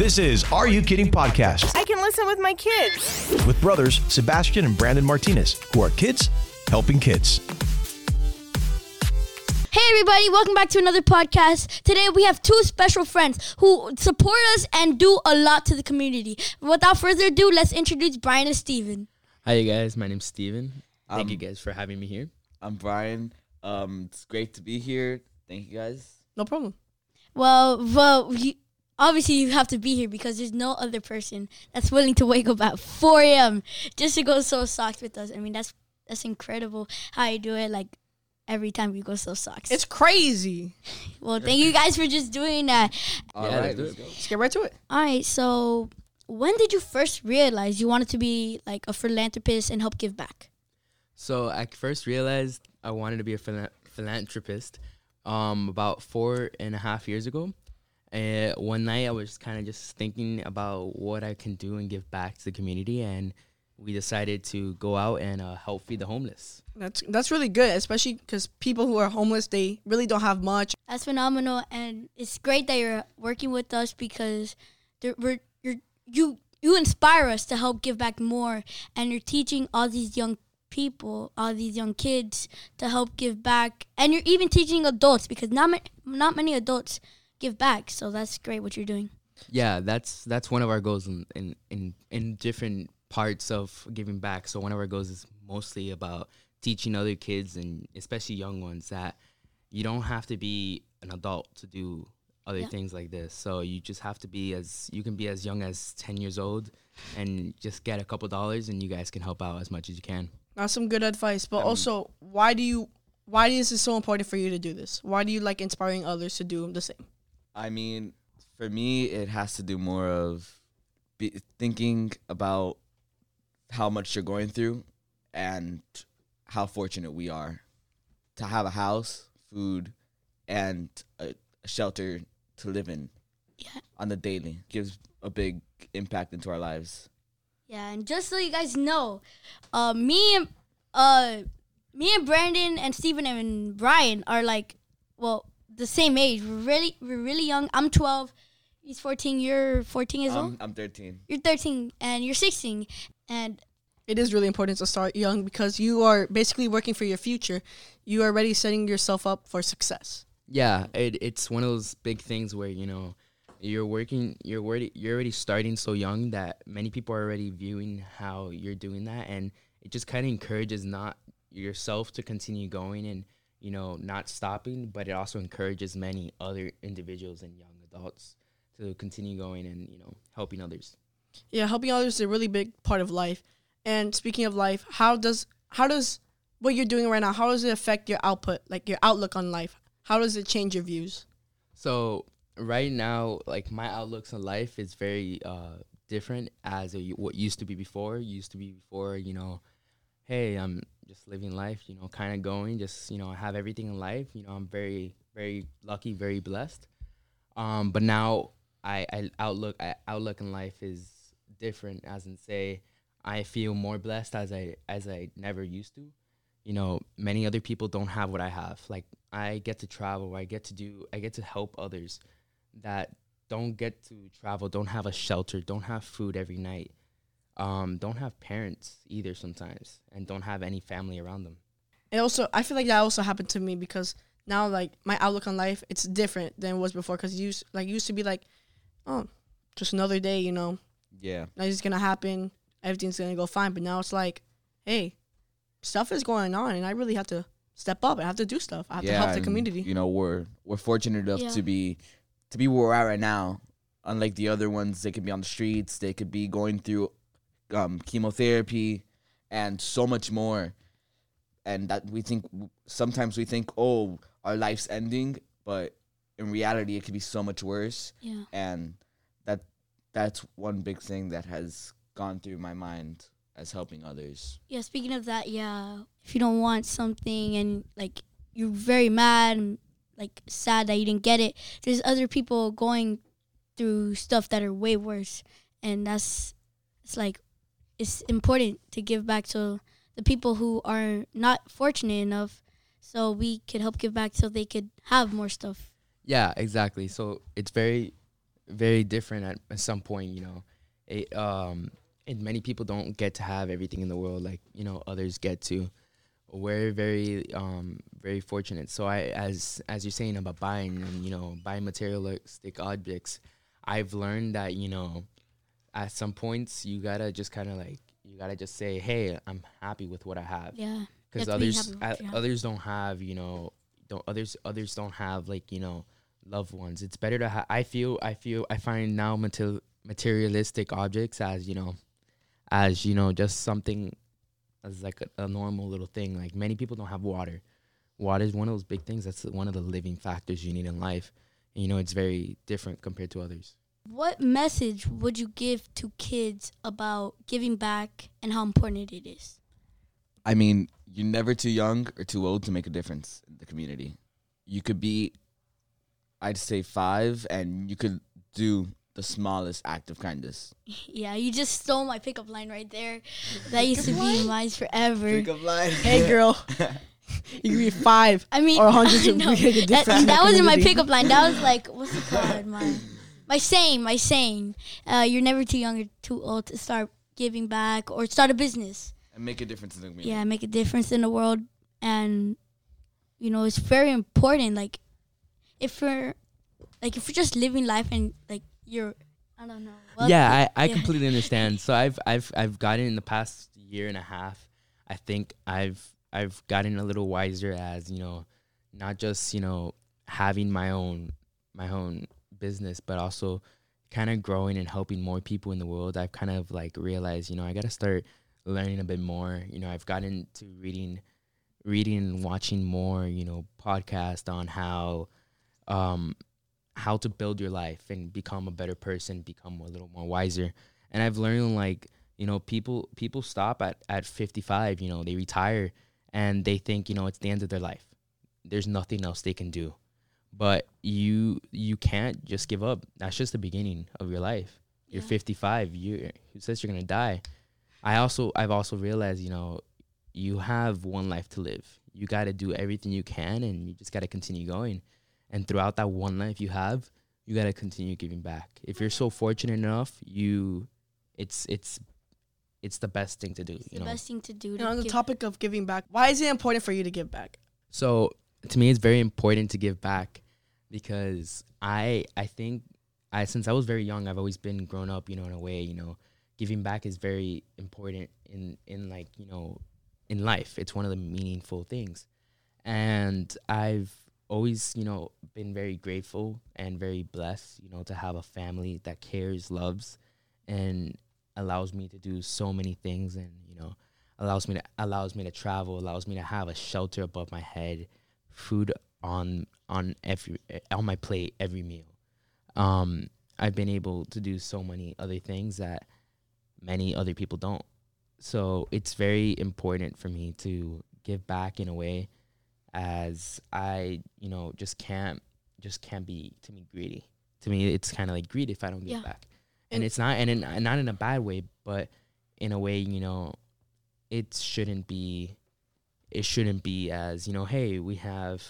This is Are You Kidding Podcast I can listen with my kids. with brothers Sebastian and Brandon Martinez, who are kids helping kids. Hey everybody, welcome back to another podcast. Today we have two special friends who support us and do a lot to the community. Without further ado, let's introduce Brian and Steven. Hi, you guys. My name's Steven. Thank you guys for having me here. I'm Brian. It's great to be here. Thank you guys. No problem. Obviously you have to be here because there's no other person that's willing to wake up at 4 a.m. just to go sew socks with us. I mean, that's incredible how you do it, like, every time you go sew socks. It's crazy. Well, thank you guys for just doing that. All Yeah, right, let's let's go. Let's get right to it. All right, so when did you first realize you wanted to be like a philanthropist and help give back? So I first realized I wanted to be a philanthropist about 4.5 years ago. One night I was kind of just thinking about what I can do and give back to the community, and we decided to go out and help feed the homeless. That's really good, especially because people who are homeless, they really don't have much. That's phenomenal, and it's great that you're working with us because you inspire us to help give back more, and you're teaching all these young people, all these young kids to help give back, and you're even teaching adults because not many adults give back. So that's great what you're doing. Yeah, that's one of our goals in different parts of giving back. So one of our goals is mostly about teaching other kids, and especially young ones, that you don't have to be an adult to do other things like this. So you just have to you can be as young as 10 years old and just get a couple dollars, and you guys can help out as much as you can. That's some good advice. But also, why is it so important for you to do this? Why do you like inspiring others to do the same? I mean, for me, it has to do more of thinking about how much you're going through and how fortunate we are to have a house, food, and a shelter to live in on the daily. Gives a big impact into our lives. Yeah, and just so you guys know, me and Brandon and Steven and Brian are like, well, the same age. We're really young. I'm 12. He's 14. You're 14 years old? I'm 13. You're 13 and you're 16. And It is really important to start young because you are basically working for your future. You are already setting yourself up for success. Yeah, it's one of those big things where, you know, you're already starting so young that many people are already viewing how you're doing that, and it just kind of encourages not yourself to continue going and, you know, not stopping, but it also encourages many other individuals and young adults to continue going and, you know, helping others. Yeah, helping others is a really big part of life. And speaking of life, how does what you're doing right now, how does it affect your output, like your outlook on life? How does it change your views? So right now, like, my outlooks on life is very different as what used to be before. You know, hey, I'm just living life, you know, kind of going, just, you know, I have everything in life. You know, I'm very, very lucky, very blessed. But now I outlook in life is different, as in, say, I feel more blessed as I never used to. You know, many other people don't have what I have. Like, I get to travel, I get to help others that don't get to travel, don't have a shelter, don't have food every night, don't have parents either sometimes, and don't have any family around them. And also, I feel like that also happened to me because now, like, my outlook on life, it's different than it was before. Because used to be like, oh, just another day, you know. Yeah. Nothing's going to happen. Everything's going to go fine. But now it's like, hey, stuff is going on, and I really have to step up. I have to do stuff. I have to help the and, community. You know, we're fortunate enough to be where we're at right now. Unlike the other ones, they could be on the streets. They could be going through chemotherapy and so much more. And that sometimes we think, oh, our life's ending, but in reality, it could be so much worse. yeah. And that's one big thing that has gone through my mind as helping others. Yeah, speaking of that, if you don't want something and, like, you're very mad and, like, sad that you didn't get it, there's other people going through stuff that are way worse. And it's important to give back to the people who are not fortunate enough so we could help give back so they could have more stuff. Yeah, exactly. So it's very very different at some point. It and many people don't get to have everything in the world like others get to. We're very fortunate. So as you're saying about buying and buying materialistic objects, I've learned that at some points you gotta just kind of like you gotta just say, hey, I'm happy with what I have. Yeah. Because You have to be happy with what you have. others don't have others don't have like loved ones. It's better to have. I find now materialistic objects as just something as like a normal little thing. Like many people don't have water. Water is one of those big things. That's one of the living factors you need in life. And, it's very different compared to others. What message would you give to kids about giving back and how important it is? I mean, you're never too young or too old to make a difference in the community. You could be, I'd say 5, and you could do the smallest act of kindness. Yeah, you just stole my pickup line right there. That used to be mine forever. Pickup line. Hey, girl. You can be 5 I mean, or 100 I to know. make a difference. That, in the that wasn't my community. pickup line. That was like, what's it called? My saying. You're never too young or too old to start giving back or start a business. And make a difference in the community. Yeah, make a difference in the world. And, it's very important. Like, if we're just living life and, like, you're, I don't know. Yeah, I completely understand. So I've gotten in the past year and a half. I think I've gotten a little wiser as not just having my own business, but also kind of growing and helping more people in the world. I've kind of like realized I gotta start learning a bit more. I've gotten to reading and watching more podcasts on how to build your life and become a better person, become a little more wiser. And I've learned like, people stop at 55, they retire and they think, it's the end of their life. There's nothing else they can do. But you can't just give up. That's just the beginning of your life. You're 55. Who says you're going to die? I've also realized, you have one life to live. You got to do everything you can and you just got to continue going. And throughout that one life you have, you got to continue giving back. If you're so fortunate enough, it's the best thing to do. It's the best thing to do. And on the topic of giving back, why is it important for you to give back? So to me, it's very important to give back because I think since I was very young, I've always been grown up, in a way, giving back is very important in like, in life. It's one of the meaningful things. And I've always, been very grateful and very blessed, to have a family that cares, loves, and allows me to do so many things, and allows me to travel, allows me to have a shelter above my head, food on my plate every meal. I've been able to do so many other things that many other people don't. So it's very important for me to give back in a way, as I, just can't be, to me, greedy. To me, it's kind of like greed if I don't give back. And it's not, and not in a bad way, but in a way, it shouldn't be as, hey, we have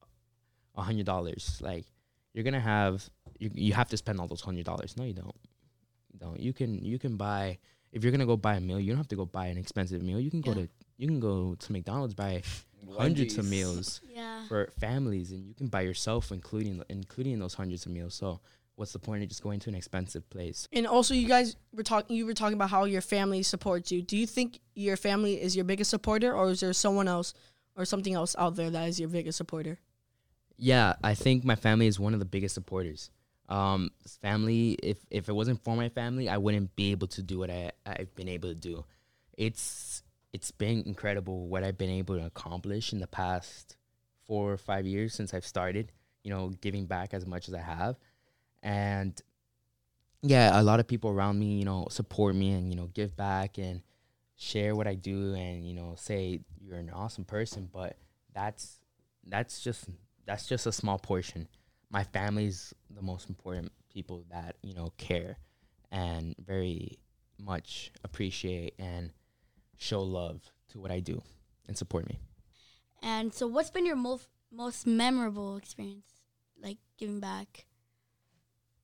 $100. Like, you're going to have, you have to spend all those $100. No, you don't. You can buy, if you're going to go buy a meal, you don't have to go buy an expensive meal. You can go to McDonald's, buy hundreds of meals for families, and you can buy yourself, including those hundreds of meals. So what's the point of just going to an expensive place? And also, you were talking about how your family supports you. Do you think your family is your biggest supporter, or is there someone else or something else out there that is your biggest supporter? Yeah, I think my family is one of the biggest supporters. Family, if it wasn't for my family, I wouldn't be able to do what I've been able to do. It's been incredible what I've been able to accomplish in the past 4 or 5 years since I've started, giving back as much as I have. And yeah, a lot of people around me, support me and, give back and share what I do and, say you're an awesome person. But that's just a small portion. My family's the most important people that, care and very much appreciate and show love to what I do and support me. And so what's been your most memorable experience, like, giving back?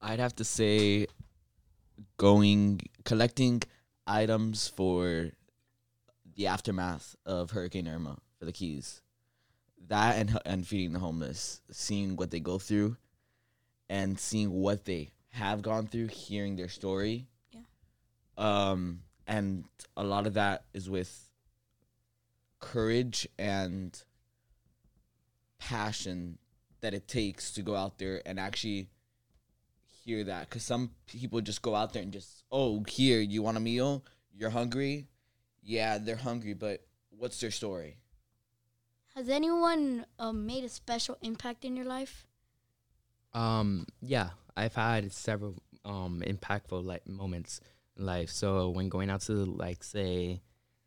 I'd have to say collecting items for the aftermath of Hurricane Irma for the Keys. That and feeding the homeless, seeing what they go through, and seeing what they have gone through, hearing their story. Yeah. And a lot of that is with courage and passion that it takes to go out there and actually hear that. Because some people just go out there and just, oh, here, you want a meal? You're hungry? Yeah, they're hungry, but what's their story? Has anyone made a special impact in your life? Yeah, I've had several impactful moments in life. So when going out to say,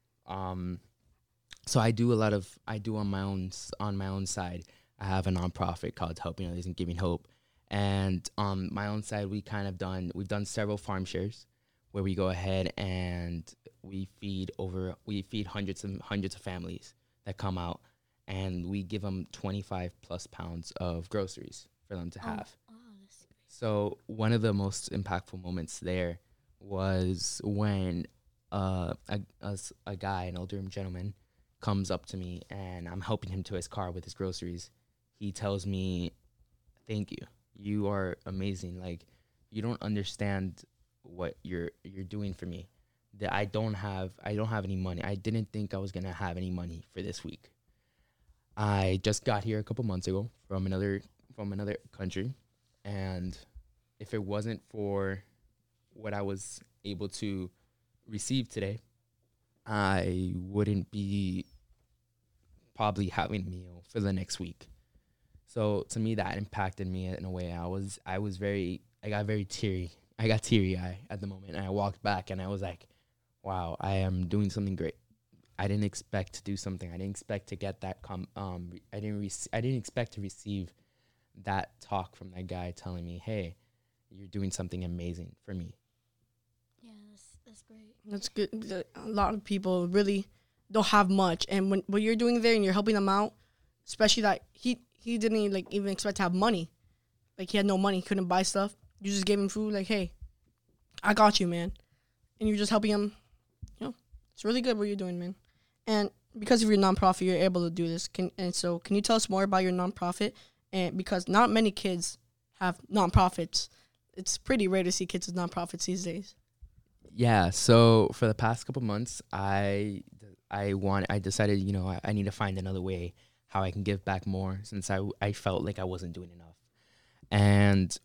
so I do on my own side. I have a nonprofit called Helping Others and Giving Hope, and on my own side we've done several farm shares where we go ahead and we feed hundreds of families that come out, and we give them 25 plus pounds of groceries for them to have. Oh, that's great. So one of the most impactful moments there was when a guy, an older gentleman, comes up to me and I'm helping him to his car with his groceries. He tells me, "Thank you. You are amazing. Like, you don't understand what you're doing for me. That I don't have any money. I didn't think I was gonna have any money for this week. I just got here a couple months ago from another country, and if it wasn't for what I was able to receive today, I wouldn't be probably having a meal for the next week." So to me, that impacted me in a way. I got very teary. I got teary-eyed at the moment, and I walked back and I was like, wow, I am doing something great. I didn't expect to do something. I didn't expect to get that I didn't expect to receive that talk from that guy telling me, "Hey, you're doing something amazing for me." Yeah, that's great. That's good. A lot of people really don't have much, and when what you're doing there and you're helping them out, especially that he didn't even expect to have money, like he had no money, couldn't buy stuff. You just gave him food, like, hey, I got you, man, and you're just helping him. It's really good what you're doing, man. And because of your nonprofit, you're able to do this. Can you tell us more about your nonprofit? And because not many kids have nonprofits, it's pretty rare to see kids with nonprofits these days. Yeah, so for the past couple months, I decided, I need to find another way how I can give back more, since I felt like I wasn't doing enough. And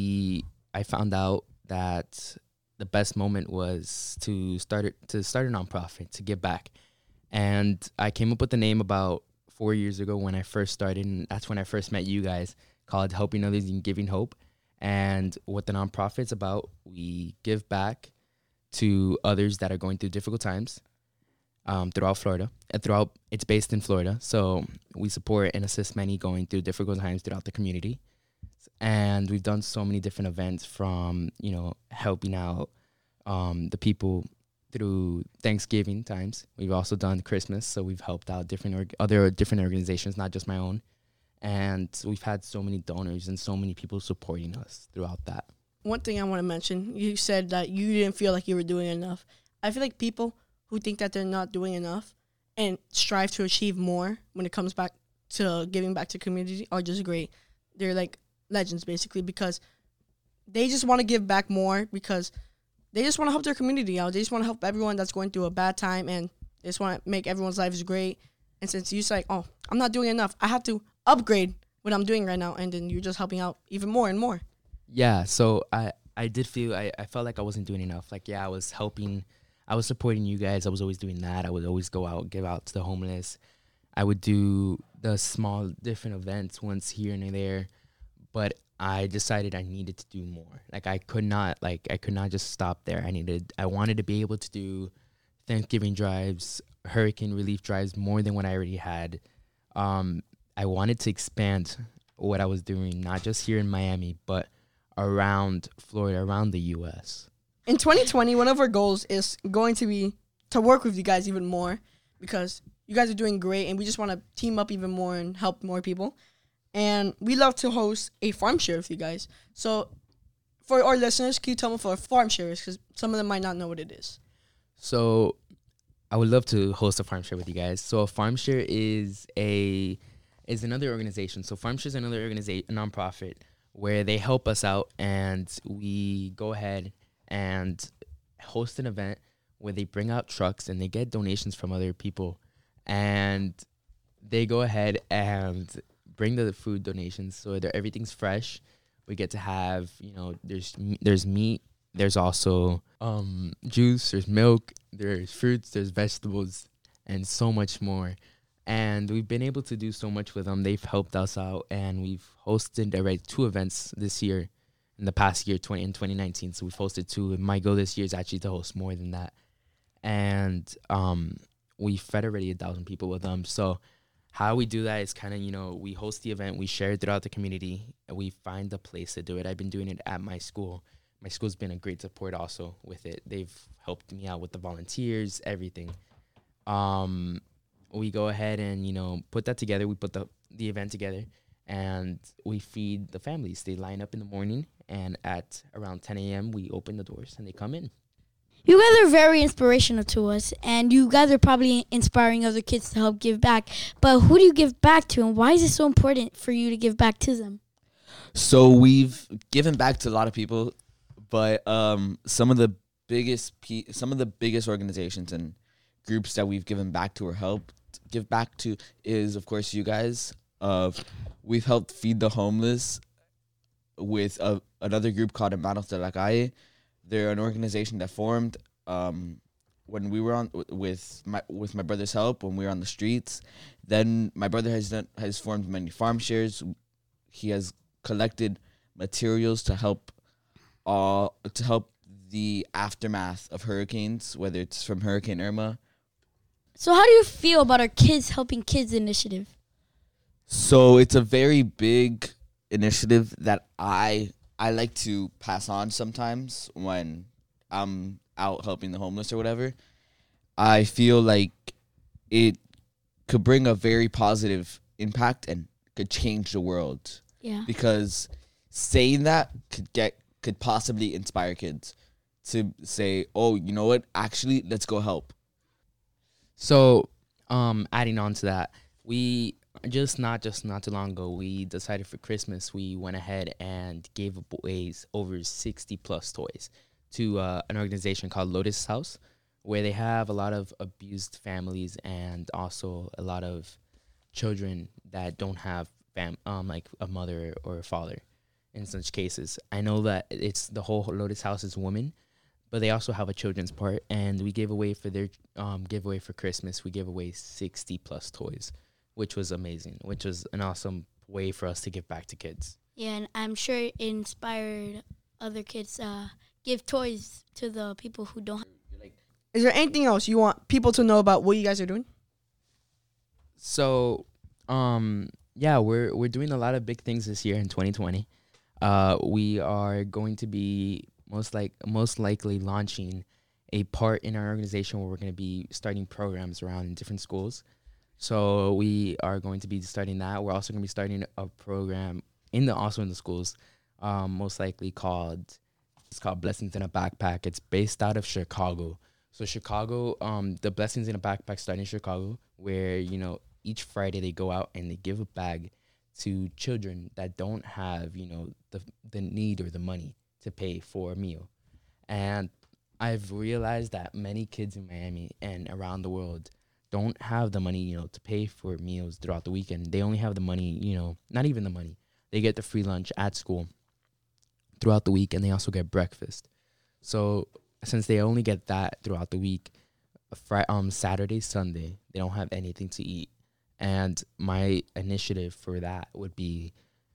I found out that the best moment was to start a nonprofit to give back. And I came up with the name about 4 years ago when I first started, and that's when I first met you guys, called Helping Others and Giving Hope. And what the nonprofit's about, we give back to others that are going through difficult times throughout Florida. It's based in Florida, so we support and assist many going through difficult times throughout the community. And we've done so many different events, from helping out the people through Thanksgiving times. We've also done Christmas, so we've helped out other different organizations, not just my own. And we've had so many donors and so many people supporting us throughout that. One thing I want to mention, you said that you didn't feel like you were doing enough. I feel like people who think that they're not doing enough and strive to achieve more when it comes back to giving back to community are just great. They're like legends, basically, because they just want to give back more, because they just want to help their community out. They just want to help everyone that's going through a bad time, and they just want to make everyone's lives great. And since you say, oh, I'm not doing enough, I have to upgrade what I'm doing right now, and then you're just helping out even more and more. Yeah, so I did feel, I felt like I wasn't doing enough. Like, yeah, I was supporting you guys. I was always doing that. I would always go out, give out to the homeless. I would do the small different events once here and there, but I decided I needed to do more. I could not just stop there. I wanted to be able to do Thanksgiving drives, hurricane relief drives, more than what I already had. I wanted to expand what I was doing, not just here in Miami, but around Florida, around the U.S. In 2020, one of our goals is going to be to work with you guys even more, because you guys are doing great, and we just want to team up even more and help more people. And we love to host a farm share with you guys. So for our listeners, can you tell them for farm shares? Because some of them might not know what it is. So I would love to host a farm share with you guys. So a farm share is another organization. So farm share is another organization, a nonprofit, where they help us out, and we go ahead and host an event where they bring out trucks and they get donations from other people, and they go ahead and bring the food donations. So everything's fresh. We get to have, there's meat, there's also juice, there's milk, there's fruits, there's vegetables, and so much more. And we've been able to do so much with them. They've helped us out, and we've hosted already 2 events this year, in the past year, in 2019. So we've hosted 2. And my goal this year is actually to host more than that. And we fed already 1,000 people with them. So how we do that is kind of, we host the event, we share it throughout the community, and we find a place to do it. I've been doing it at my school. My school's been a great support also with it. They've helped me out with the volunteers, everything. We go ahead and, put that together. We put the event together, and we feed the families. They line up in the morning, and at around 10 a.m., we open the doors, and they come in. You guys are very inspirational to us, and you guys are probably inspiring other kids to help give back. But who do you give back to, and why is it so important for you to give back to them? So we've given back to a lot of people, but some of the biggest organizations and groups that we've given back to or helped give back to is, of course, you guys. We've helped feed the homeless with another group called Hermanos de la Calle. They're an organization that formed when we were with my brother's help when we were on the streets. Then my brother has formed many farm shares. He has collected materials to help the aftermath of hurricanes, whether it's from Hurricane Irma. So how do you feel about our Kids Helping Kids initiative? So it's a very big initiative that I like to pass on sometimes when I'm out helping the homeless or whatever. I feel like it could bring a very positive impact and could change the world. Yeah. Because saying that could possibly inspire kids to say, oh, you know what? Actually, let's go help. So, adding on to that, we not too long ago, we decided for Christmas, we went ahead and gave away over 60 plus toys to an organization called Lotus House, where they have a lot of abused families and also a lot of children that don't have like a mother or a father in such cases. I know that it's the whole Lotus House is women, but they also have a children's part, and we gave away for their giveaway for Christmas, we gave away 60 plus toys, which was amazing, which was an awesome way for us to give back to kids. Yeah, and I'm sure it inspired other kids give toys to the people who don't. Is there anything else you want people to know about what you guys are doing? So, yeah, we're doing a lot of big things this year in 2020. We are going to be most likely launching a part in our organization where we're going to be starting programs around in different schools. So we are going to be starting that. We're also going to be starting a program also in the schools, most likely called Blessings in a Backpack. It's based out of Chicago. So Chicago, the Blessings in a Backpack starting in Chicago, where, each Friday they go out and they give a bag to children that don't have, the need or the money to pay for a meal. And I've realized that many kids in Miami and around the world don't have the money, to pay for meals throughout the weekend. They only have the money, not even the money. They get the free lunch at school throughout the week, and they also get breakfast. So since they only get that throughout the week, Saturday, Sunday, they don't have anything to eat. And my initiative for that would be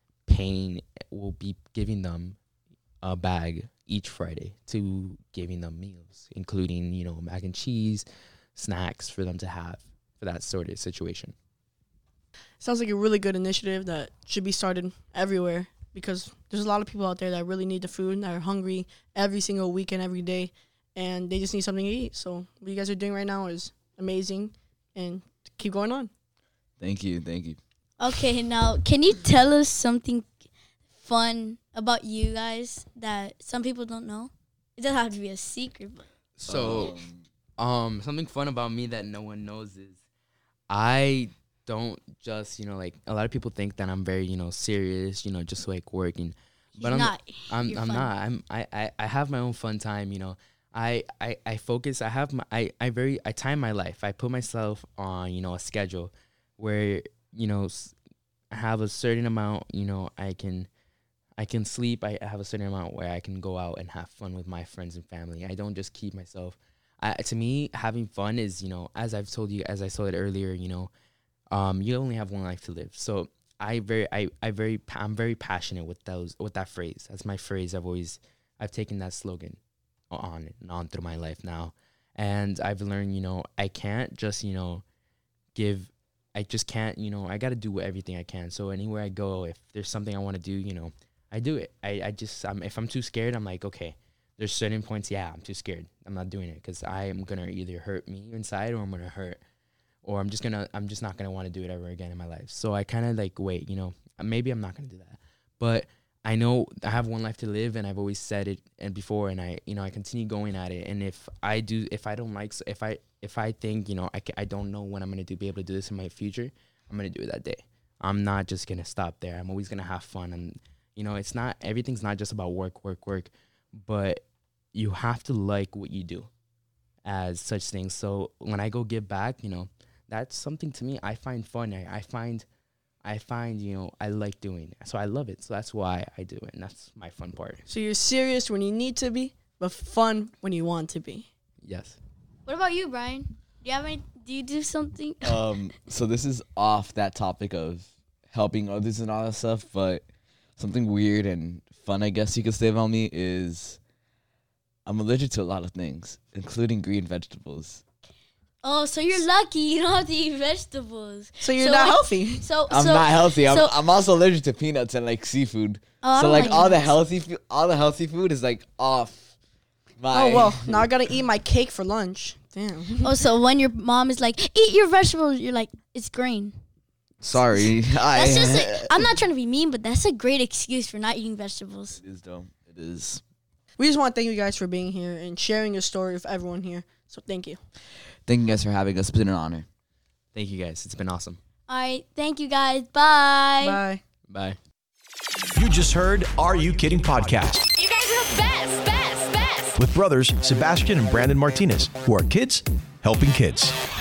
giving them a bag each Friday to giving them meals, including, mac and cheese, snacks for them to have for that sort of situation. Sounds like a really good initiative that should be started everywhere, because there's a lot of people out there that really need the food, that are hungry every single weekend, every day, and they just need something to eat. So what you guys are doing right now is amazing, and keep going on. Thank you. Okay, now can you tell us something fun about you guys that some people don't know? It doesn't have to be a secret, but So, something fun about me that no one knows is I don't just, like a lot of people think that I'm very, serious, just like working. But You're not. I'm You're I'm fun. not. I have my own fun time, I focus. I have my I time my life. I put myself on, a schedule where, I have a certain amount, I can sleep. I have a certain amount where I can go out and have fun with my friends and family. I don't just keep myself. To me, having fun is, as I said it earlier, you only have one life to live. So I'm very passionate with that phrase. That's my phrase. I've taken that slogan on and on through my life now, and I've learned, I can't just, give. I just can't, I got to do everything I can. So anywhere I go, if there's something I want to do, I do it. If I'm too scared, I'm like, okay, there's certain points, I'm too scared. I'm not doing it because I am going to either hurt me inside or I'm going to hurt, or I'm just not going to want to do it ever again in my life. So I kind of like, wait, maybe I'm not going to do that. But I know I have one life to live, and I've always said it and before, and I continue going at it. And if I think, I don't know when I'm going to be able to do this in my future, I'm going to do it that day. I'm not just going to stop there. I'm always going to have fun. And, everything's not just about work, but you have to like what you do as such things. So when I go give back, that's something to me I find fun. I find, I like doing it. So I love it. So that's why I do it. And that's my fun part. So you're serious when you need to be, but fun when you want to be. Yes. what about you, Brian? Do you do something? So this is off that topic of helping others and all that stuff, but something weird and fun, I guess you could say about me, is I'm allergic to a lot of things, including green vegetables. Oh, so you're lucky you don't have to eat vegetables. So you're not healthy. I'm not healthy. I'm also allergic to peanuts and like seafood. Oh, I So don't like all the peanuts. healthy food is like off. Oh, well, now I gotta eat my cake for lunch. Damn. Oh, so when your mom is like, eat your vegetables, you're like, it's green. Sorry. That's just I'm not trying to be mean, but that's a great excuse for not eating vegetables. It is though. It is. We just want to thank you guys for being here and sharing your story with everyone here. So thank you. Thank you guys for having us. It's been an honor. Thank you guys. It's been awesome. All right, thank you guys. Bye. Bye. Bye. You just heard Are You Kidding Podcast You guys are the best. with brothers Sebastian and Brandon Martinez, who are kids helping kids.